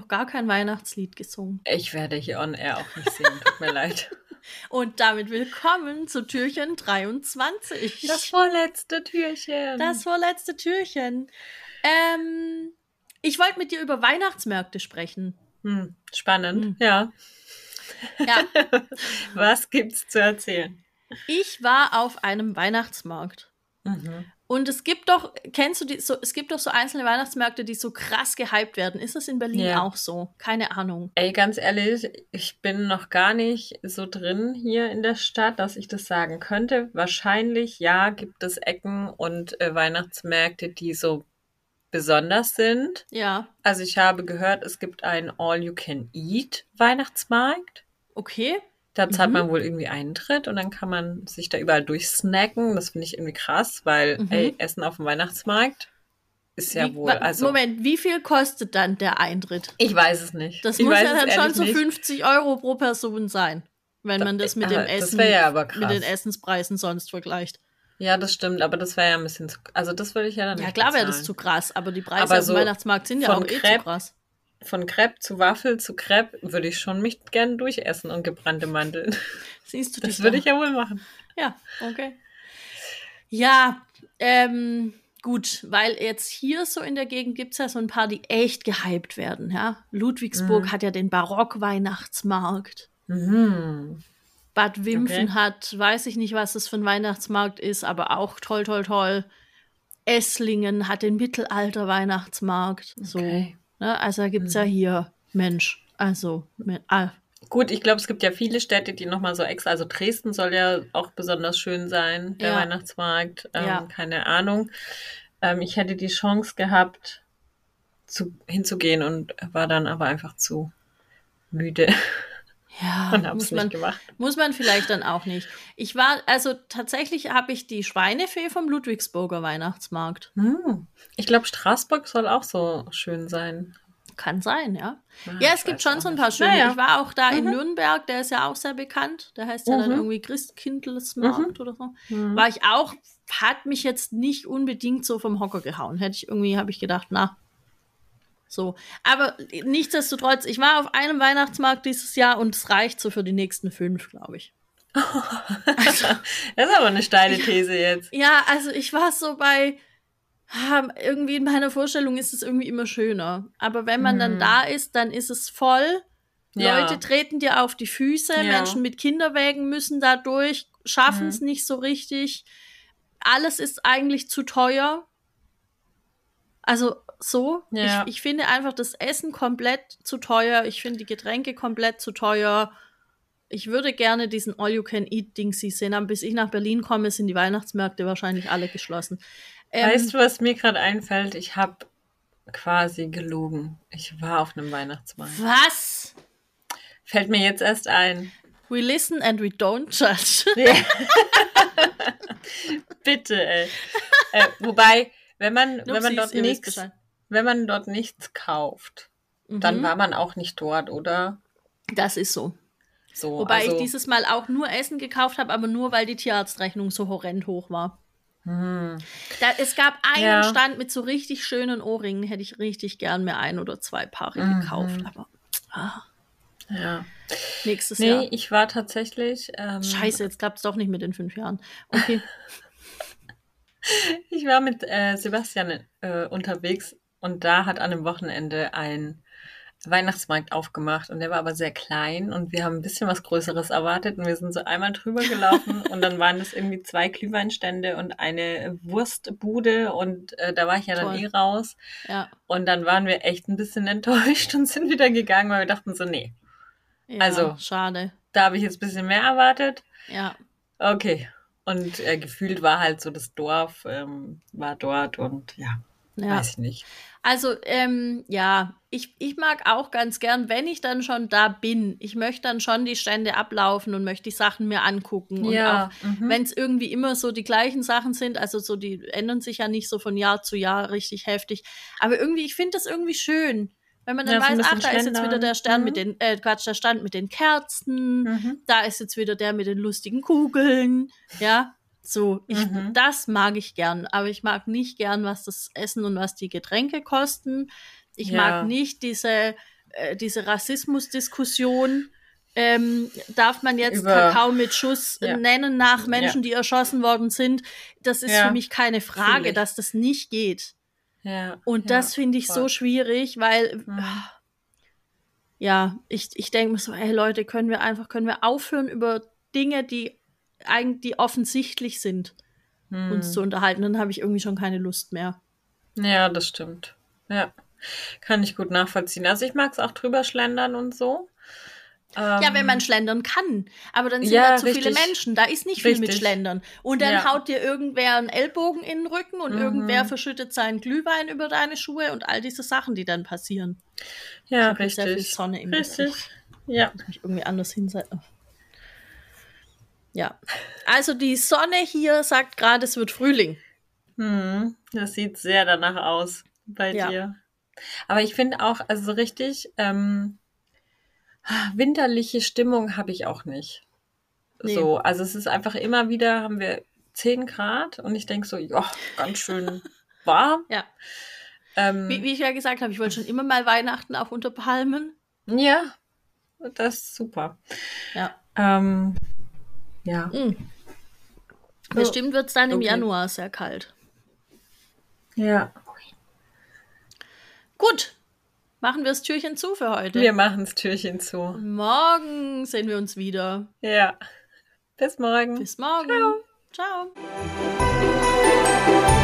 gar kein Weihnachtslied gesungen. Ich werde hier on air auch nicht singen, tut mir leid. Und damit willkommen zu Türchen 23. Das vorletzte Türchen. Das vorletzte Türchen. Ich wollte mit dir über Weihnachtsmärkte sprechen. Spannend, ja. Ja. Was gibt's zu erzählen? Ich war auf einem Weihnachtsmarkt. Und es gibt doch, kennst du die, es gibt doch so einzelne Weihnachtsmärkte, die so krass gehypt werden. Ist das in Berlin auch so? Keine Ahnung. Ey, ganz ehrlich, ich bin noch gar nicht so drin hier in der Stadt, dass ich das sagen könnte. Wahrscheinlich, ja, gibt es Ecken und Weihnachtsmärkte, die so besonders sind. Ja. Also ich habe gehört, es gibt einen All-You-Can-Eat-Weihnachtsmarkt. Okay. Da zahlt man wohl irgendwie Eintritt und dann kann man sich da überall durchsnacken. Das finde ich irgendwie krass, weil Essen auf dem Weihnachtsmarkt ist ja wohl. Also Moment, wie viel kostet dann der Eintritt? Ich weiß es nicht. Das muss ja dann schon so 50 € pro Person sein, wenn man das mit dem Essen, das ja aber krass. mit den Essenspreisen sonst vergleicht. Ja, das stimmt, aber das wäre ja ein bisschen zu, also das würde ich ja dann nicht klar wäre das zu krass, aber die Preise auf dem Weihnachtsmarkt sind ja auch zu krass. Von Crepe zu Waffel zu Crepe würde ich schon mich gerne durchessen und gebrannte Mandeln. Siehst du, das würde ich ja wohl machen. Ja, okay. Ja, gut, weil jetzt hier so in der Gegend gibt es ja so ein paar, die echt gehypt werden. Ja? Ludwigsburg hat ja den Barock-Weihnachtsmarkt. Bad Wimpfen hat, weiß ich nicht, was das für ein Weihnachtsmarkt ist, aber auch toll, toll, toll. Esslingen hat den Mittelalter-Weihnachtsmarkt. So. Okay. Ne? Also da gibt es ja hier, Mensch, also Gut, ich glaube, es gibt ja viele Städte, die nochmal so extra, also Dresden soll ja auch besonders schön sein, der Weihnachtsmarkt, keine Ahnung. Ich hätte die Chance gehabt, hinzugehen und war dann aber einfach zu müde. Ja, und hab's nicht gemacht. Muss man vielleicht dann auch nicht. Tatsächlich habe ich die Schweinefee vom Ludwigsburger Weihnachtsmarkt. Ich glaube, Straßburg soll auch so schön sein. Kann sein, ja. Ja, es gibt schon so ein paar schöne. Ich war auch da in Nürnberg, der ist ja auch sehr bekannt. Der heißt ja dann irgendwie Christkindlesmarkt oder so. War ich auch, hat mich jetzt nicht unbedingt so vom Hocker gehauen. Habe ich gedacht, na, so. Aber nichtsdestotrotz, ich war auf einem Weihnachtsmarkt dieses Jahr und es reicht so für die nächsten 5, glaube ich. Das ist aber eine steile These jetzt. Ja, also ich war so bei, irgendwie in meiner Vorstellung ist es irgendwie immer schöner. Aber wenn man dann da ist, dann ist es voll. Ja. Leute treten dir auf die Füße, Menschen mit Kinderwägen müssen da durch, schaffen es nicht so richtig. Alles ist eigentlich zu teuer. Also so, ich finde einfach das Essen komplett zu teuer. Ich finde die Getränke komplett zu teuer. Ich würde gerne diesen All-You-Can-Eat-Dingsy sehen. Aber bis ich nach Berlin komme, sind die Weihnachtsmärkte wahrscheinlich alle geschlossen. Weißt du, was mir gerade einfällt? Ich habe quasi gelogen. Ich war auf einem Weihnachtsmarkt. Was? Fällt mir jetzt erst ein. We listen and we don't judge. Bitte, ey. Wobei, wenn man dort nichts kauft, dann war man auch nicht dort, oder? Das ist so. Wobei ich dieses Mal auch nur Essen gekauft habe, aber nur, weil die Tierarztrechnung so horrend hoch war. Es gab einen Stand mit so richtig schönen Ohrringen, hätte ich richtig gern mir 1 oder 2 Paare gekauft, aber nächstes Jahr. Nee, ich war tatsächlich... Scheiße, jetzt klappt es doch nicht mit den 5 Jahren. Okay. Ich war mit Sebastian unterwegs und da hat an einem Wochenende ein Weihnachtsmarkt aufgemacht und der war aber sehr klein und wir haben ein bisschen was Größeres erwartet und wir sind so einmal drüber gelaufen und dann waren das irgendwie 2 Glühweinstände und eine Wurstbude und da war ich ja dann raus. Ja. Und dann waren wir echt ein bisschen enttäuscht und sind wieder gegangen, weil wir dachten so, nee. Ja, also, schade. Da habe ich jetzt ein bisschen mehr erwartet. Ja. Okay. Und gefühlt war halt so das Dorf, war dort und weiß ich nicht. Also, ich mag auch ganz gern, wenn ich dann schon da bin, ich möchte dann schon die Stände ablaufen und möchte die Sachen mir angucken. Und auch wenn es irgendwie immer so die gleichen Sachen sind, also so, die ändern sich ja nicht so von Jahr zu Jahr richtig heftig. Aber irgendwie, ich finde das irgendwie schön. Wenn man dann weiß, da ist jetzt wieder der Stand mit den, der Stand mit den Kerzen, da ist jetzt wieder der mit den lustigen Kugeln, ja. So, das mag ich gern, aber ich mag nicht gern, was das Essen und was die Getränke kosten. Ich mag nicht diese diese Rassismusdiskussion, darf man jetzt Kakao mit Schuss nennen nach Menschen, die erschossen worden sind. Das ist für mich keine Frage, dass das nicht geht. Ja, und das finde ich so schwierig, weil ich denke mir so, hey Leute, können wir aufhören, über Dinge, die eigentlich offensichtlich sind, uns zu unterhalten. Dann habe ich irgendwie schon keine Lust mehr. Ja, das stimmt. Ja, kann ich gut nachvollziehen. Also ich mag es auch drüber schlendern und so. Ja, wenn man schlendern kann. Aber dann sind da zu viele Menschen. Da ist nicht viel mit Schlendern. Und dann haut dir irgendwer einen Ellbogen in den Rücken und irgendwer verschüttet seinen Glühwein über deine Schuhe und all diese Sachen, die dann passieren. Ja, ich richtig. Sehr viel Sonne im Gesicht. Ja. Muss mich irgendwie anders hinsetzen. Ja. Also die Sonne hier sagt gerade, es wird Frühling. Das sieht sehr danach aus bei dir. Aber ich finde auch, also so richtig winterliche Stimmung habe ich auch nicht. Nee. So, also es ist einfach immer wieder, haben wir 10 Grad und ich denke so, ja, ganz schön warm. Ja. Wie ich ja gesagt habe, ich wollte schon immer mal Weihnachten auch unter Palmen. Ja, das ist super. Ja. Ja. Bestimmt wird es dann im Januar sehr kalt. Ja. Gut. Machen wir das Türchen zu für heute. Wir machen das Türchen zu. Morgen sehen wir uns wieder. Ja. Bis morgen. Bis morgen. Ciao. Ciao.